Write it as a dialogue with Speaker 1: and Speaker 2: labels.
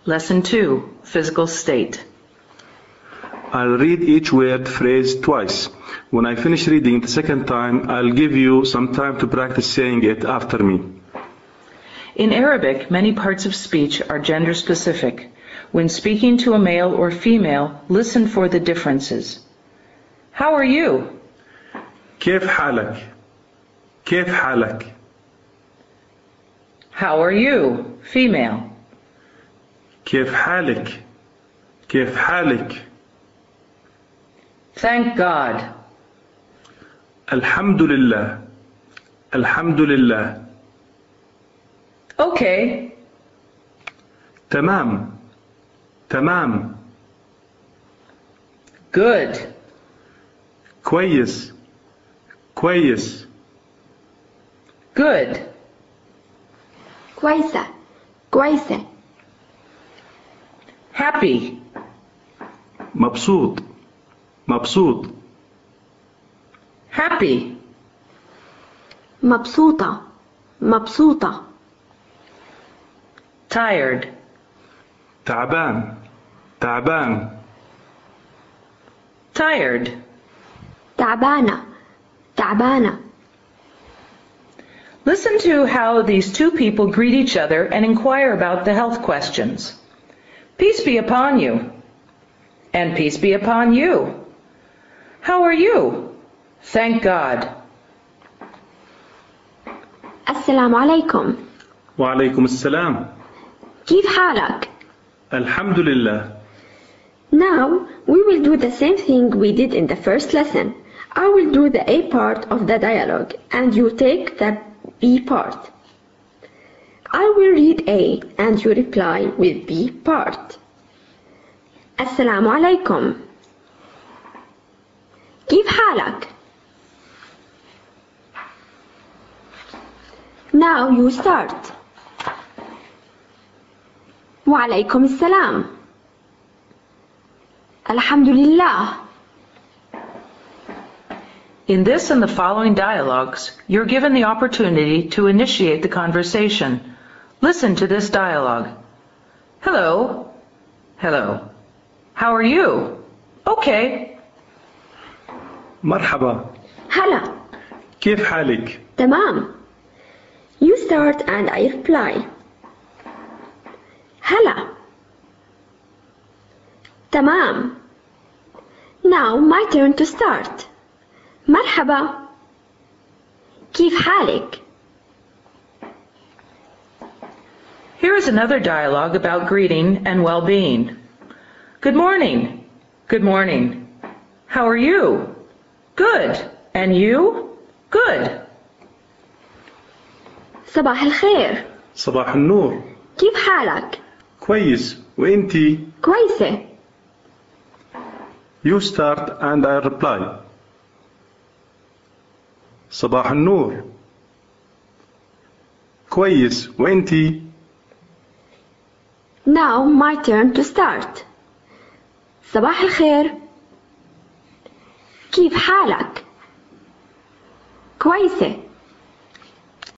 Speaker 1: Lesson 2, Physical State.
Speaker 2: I'll read each word phrase twice. When I finish reading the second time, I'll give you some time to practice saying it after me.
Speaker 1: In Arabic, many parts of speech are gender specific. When speaking to a male or female, listen for the differences. How are you?
Speaker 2: كيف حالك؟ كيف حالك؟
Speaker 1: How are you? Female.
Speaker 2: كيف حالك؟ كيف حالك؟
Speaker 1: Thank God.
Speaker 2: الحمد لله. الحمد لله.
Speaker 1: Okay.
Speaker 2: تمام. تمام.
Speaker 1: Good.
Speaker 2: كويس. كويس.
Speaker 1: Good.
Speaker 3: كويسة كويسة.
Speaker 1: Happy.
Speaker 2: مبسوط. مبسوط.
Speaker 1: Happy.
Speaker 3: مبسوطة مبسوطة.
Speaker 1: Tired.
Speaker 2: تعبان. تعبان.
Speaker 1: Tired.
Speaker 3: تعبانة تعبانة.
Speaker 1: Listen to how these two people greet each other and inquire about the health questions. Peace be upon you. And peace be upon you. How are you? Thank God.
Speaker 3: السلام عليكم.
Speaker 2: وعليكم السلام.
Speaker 3: كيف حالك؟
Speaker 2: الحمد لله.
Speaker 3: Now we will do the same thing we did in the first lesson. I will do the A part of the dialogue and you take the B part. I will read A and you reply with B part. السلام عليكم. كيف حالك؟ Now you start. وعليكم السلام. الحمد لله.
Speaker 1: In this and the following dialogues, you're given the opportunity to initiate the conversation. Listen to this dialogue. Hello. Hello. How are you? Okay.
Speaker 2: مرحبا.
Speaker 3: هلا.
Speaker 2: كيف حالك؟
Speaker 3: تمام. You start and I reply. هلا. تمام. Now my turn to start. مرحبا. كيف حالك؟
Speaker 1: Here is another dialogue about greeting and well-being. Good morning. Good morning. How are you? Good. And you? Good.
Speaker 3: صباح الخير.
Speaker 2: صباح النور.
Speaker 3: كيف حالك؟
Speaker 2: كويس. وإنتي؟
Speaker 3: كويسة.
Speaker 2: You start and I reply. صباح النور. كويس. وإنتي؟
Speaker 3: Now my turn to start. صباح الخير. كيف حالك؟ كويسة.